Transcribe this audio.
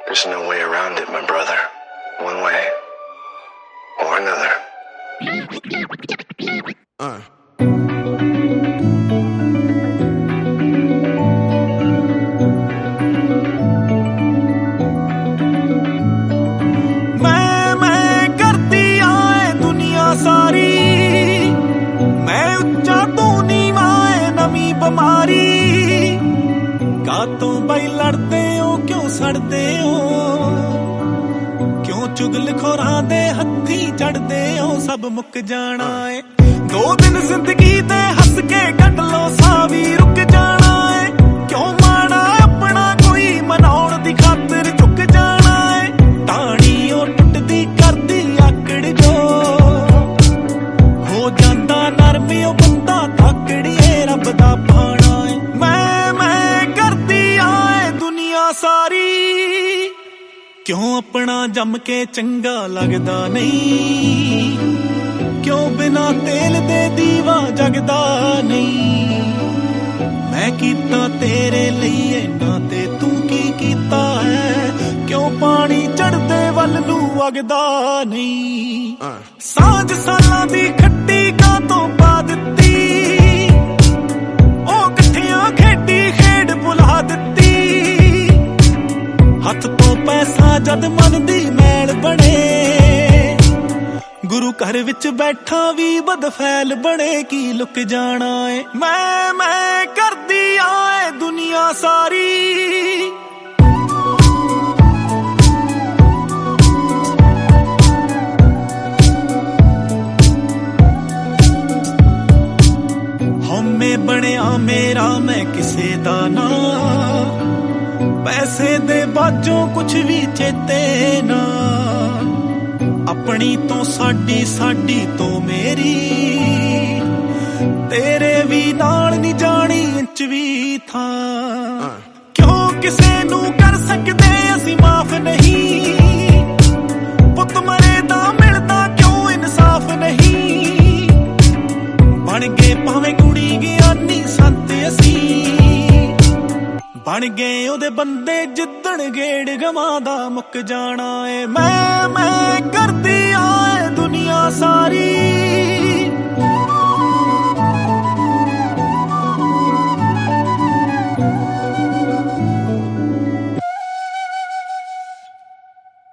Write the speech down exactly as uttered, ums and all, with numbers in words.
There's no way around it, my brother. One way or another. Uh. मैं मैं करती आए दुनिया सारी, मैं उच्चा तू नीवा है नवी बीमारी। कातों बाई लड़दे हो क्यों सड़दे हो, क्यों चुगल खोरां दे हत्थी चढ़दे हो, सब मुक जाना है। दो दिन जिंदगी दे हस के कट लो, सावी रुक जाना है। क्यों माड़ा अपना कोई मनाउण दी खातिर झुक जाना है। टाणी ओ टुटदी करदी आकड़ जो, हो जांदा नरमी ओ बंदा ताकड़िए रब दा भाना है। मैं मैं करदी आए दुनिया सारी, क्यों अपना जम के चंगा लगदा नहीं, क्यों बिना तेल दे दीवा जगदा नहीं। मैं कीता तेरे लिए ना ते तू की कीता है, क्यों पानी चढ़दे वल नू वगदा नहीं। सांझ सालां दी खट्टी कातों पा दित्ती, ओ कट्ठियां खेडी खेड भुला दित्ती। हथ तो पैसा जद मन दी मैल बने, गुरु घर विच बैठा भी बदफैल बने, की लुक जाना है। मैं मैं करदी आए दुनिया सारी। हमें बनिया मेरा मैं किसे दा ना, पैसे दे बाजों कुछ भी चेते ना। अपनी तो साडी साडी तो मेरी, तेरे भी नाल नी जानी इंच भी था। क्यों किसे नू कर सकदे असी माफ नहीं, पुत मरे दा मिलदा क्यों इंसाफ नहीं। बन गए भावें गुणी ज्ञानी संत असी, बन गए ओदे बंदे जिद्दण गेड़ गवां दा मुक जाना है। मैं मैं करदी आ